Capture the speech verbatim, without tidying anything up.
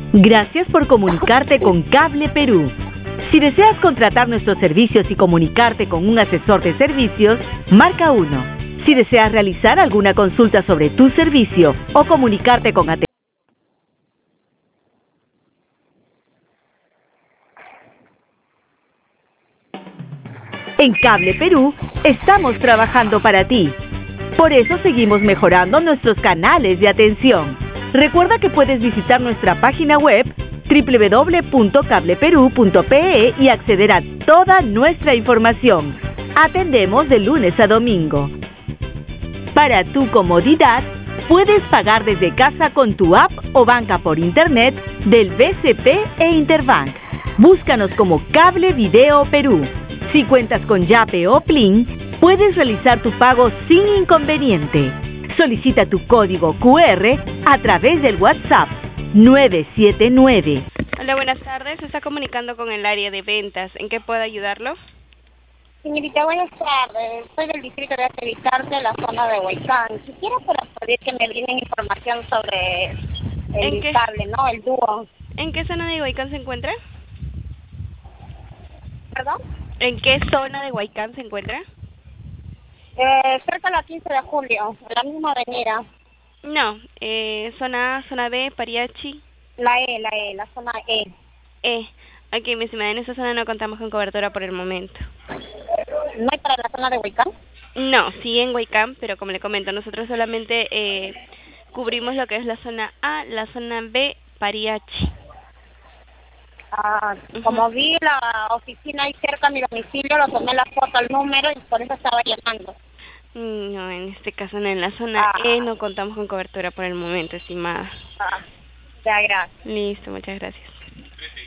Gracias por comunicarte con Cable Perú. Si deseas contratar nuestros servicios y comunicarte con un asesor de servicios, marca uno. Si deseas realizar alguna consulta sobre tu servicio o comunicarte con atención. En Cable Perú estamos trabajando para ti. Por eso seguimos mejorando nuestros canales de atención. Recuerda que puedes visitar nuestra página web doble u doble u doble u punto cable perú punto pe e y acceder a toda nuestra información. Atendemos de lunes a domingo. Para tu comodidad, puedes pagar desde casa con tu app o banca por internet del B C P e Interbank. Búscanos como Cable Video Perú. Si cuentas con Yape o Plin, puedes realizar tu pago sin inconveniente. Solicita tu código cu erre a través del WhatsApp nueve siete nueve. Hola, buenas tardes. Se está comunicando con el área de ventas. ¿En qué puedo ayudarlo? Señorita, buenas tardes. Soy del distrito de Acreditarse, de la zona de Huaycán. Quisiera para pedir que me brinden información sobre el qué? cable, ¿no? El dúo. ¿En qué zona de Huaycán se encuentra? ¿Perdón? ¿En qué zona de Huaycán se encuentra? Eh, cerca de la quince de julio, en la misma avenida. No, eh, zona A, zona B, Pariachi. La E, la E, la zona E. Eh, aquí, mi estimada, en esa zona no contamos con cobertura por el momento. ¿No hay para la zona de Huaycán? No, sí en Huaycán, pero como le comento, nosotros solamente eh, cubrimos lo que es la zona A, la zona B, Pariachi. Ah, Uh-huh. Como vi la oficina ahí cerca de mi domicilio, lo tomé la foto al número y por eso estaba llamando. No, en este caso no, en la zona Ah. E no contamos con cobertura por el momento, estimada. Ah, ya, gracias. Listo, muchas gracias.